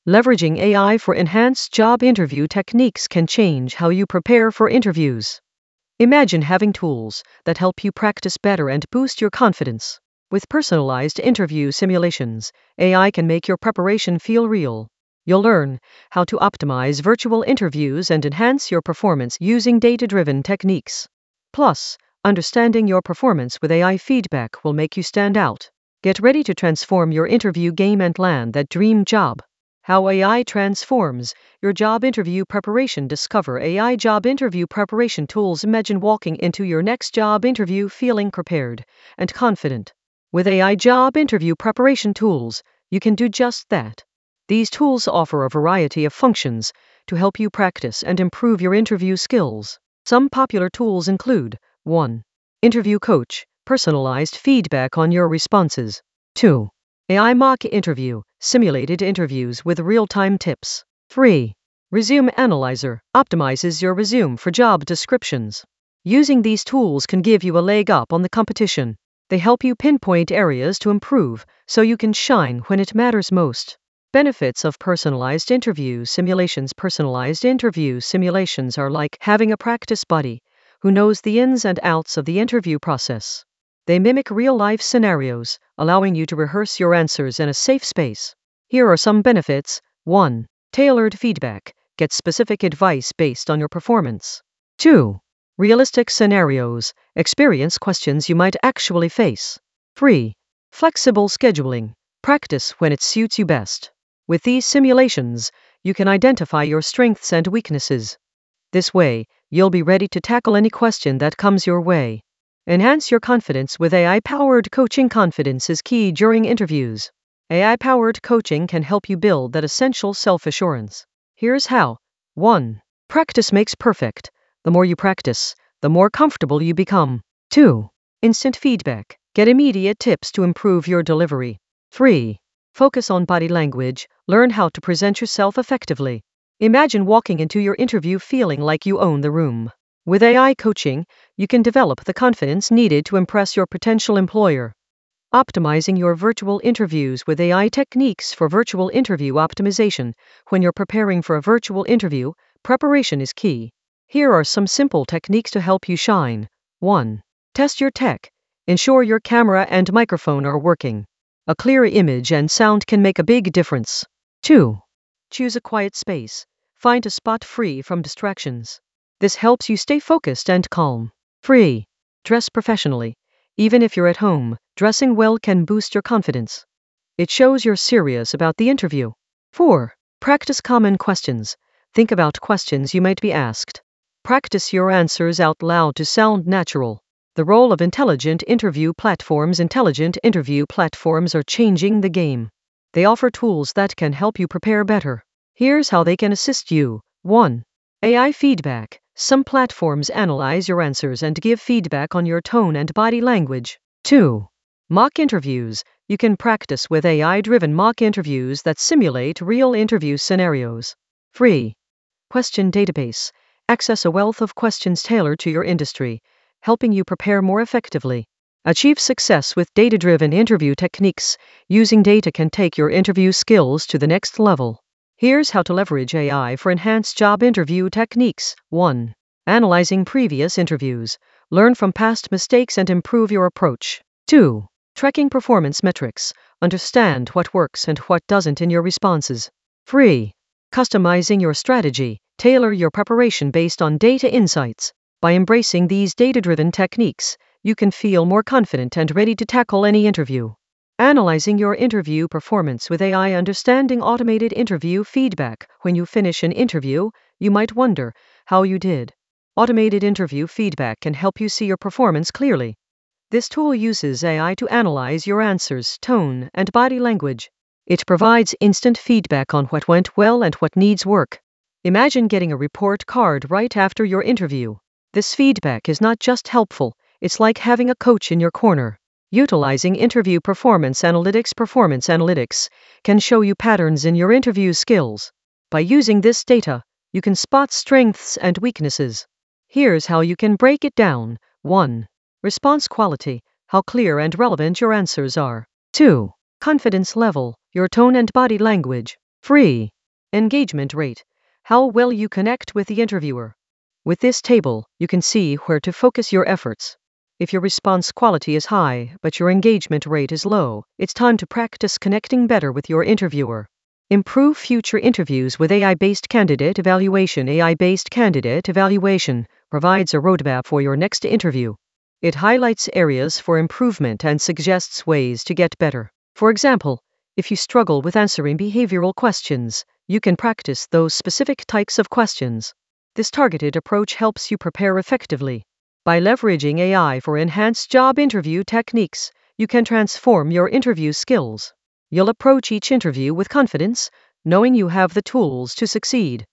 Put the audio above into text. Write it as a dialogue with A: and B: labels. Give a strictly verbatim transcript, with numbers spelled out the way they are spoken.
A: Leveraging A I for enhanced job interview techniques can change how you prepare for interviews. Imagine having tools that help you practice better and boost your confidence. With personalized interview simulations, A I can make your preparation feel real. You'll learn how to optimize virtual interviews and enhance your performance using data-driven techniques. Plus, understanding your performance with A I feedback will make you stand out. Get ready to transform your interview game and land that dream job. How A I transforms your job interview preparation. Discover A I job interview preparation tools. Imagine walking into your next job interview feeling prepared and confident. With A I job interview preparation tools, you can do just that. These tools offer a variety of functions to help you practice and improve your interview skills. Some popular tools include: one. Interview Coach, personalized feedback on your responses. two. A I mock interview, simulated interviews with real-time tips. three. Resume Analyzer, optimizes your resume for job descriptions. Using these tools can give you a leg up on the competition. They help you pinpoint areas to improve so you can shine when it matters most. Benefits of personalized interview simulations. Personalized interview simulations are like having a practice buddy who knows the ins and outs of the interview process. They mimic real-life scenarios, allowing you to rehearse your answers in a safe space. Here are some benefits. one. Tailored feedback. Get specific advice based on your performance. two. Realistic scenarios. Experience questions you might actually face. three. Flexible scheduling. Practice when it suits you best. With these simulations, you can identify your strengths and weaknesses. This way, you'll be ready to tackle any question that comes your way. Enhance your confidence with A I-powered coaching. Confidence is key during interviews. A I-powered coaching can help you build that essential self-assurance. Here's how. one. Practice makes perfect. The more you practice, the more comfortable you become. two. Instant feedback. Get immediate tips to improve your delivery. three. Focus on body language. Learn how to present yourself effectively. Imagine walking into your interview feeling like you own the room. With A I coaching, you can develop the confidence needed to impress your potential employer. Optimizing your virtual interviews with A I techniques for virtual interview optimization. When you're preparing for a virtual interview, preparation is key. Here are some simple techniques to help you shine. one. Test your tech. Ensure your camera and microphone are working. A clear image and sound can make a big difference. two. Choose a quiet space. Find a spot free from distractions. This helps you stay focused and calm. three. Dress professionally. Even if you're at home, dressing well can boost your confidence. It shows you're serious about the interview. four. Practice common questions. Think about questions you might be asked. Practice your answers out loud to sound natural. The role of intelligent interview platforms. Intelligent interview platforms are changing the game. They offer tools that can help you prepare better. Here's how they can assist you. one. A I feedback. Some platforms analyze your answers and give feedback on your tone and body language. two. Mock interviews. You can practice with A I-driven mock interviews that simulate real interview scenarios. three. Question database. Access a wealth of questions tailored to your industry, helping you prepare more effectively. Achieve success with data-driven interview techniques. Using data can take your interview skills to the next level. Here's how to leverage A I for enhanced job interview techniques. one. Analyzing previous interviews. Learn from past mistakes and improve your approach. two. Tracking performance metrics. Understand what works and what doesn't in your responses. three. Customizing your strategy. Tailor your preparation based on data insights. By embracing these data-driven techniques, you can feel more confident and ready to tackle any interview. Analyzing your interview performance with A I. Understanding automated interview feedback. When you finish an interview, you might wonder how you did. Automated interview feedback can help you see your performance clearly. This tool uses A I to analyze your answers, tone, and body language. It provides instant feedback on what went well and what needs work. Imagine getting a report card right after your interview. This feedback is not just helpful, it's like having a coach in your corner. Utilizing interview performance analytics. Performance analytics can show you patterns in your interview skills. By using this data, you can spot strengths and weaknesses. Here's how you can break it down. one. Response quality. How clear and relevant your answers are. two. Confidence level. Your tone and body language. Free. Engagement rate. How well you connect with the interviewer. With this table, you can see where to focus your efforts. If your response quality is high, but your engagement rate is low, it's time to practice connecting better with your interviewer. Improve future interviews with A I-based candidate evaluation. A I-based candidate evaluation provides a roadmap for your next interview. It highlights areas for improvement and suggests ways to get better. For example, if you struggle with answering behavioral questions, you can practice those specific types of questions. This targeted approach helps you prepare effectively. By leveraging A I for enhanced job interview techniques, you can transform your interview skills. You'll approach each interview with confidence, knowing you have the tools to succeed.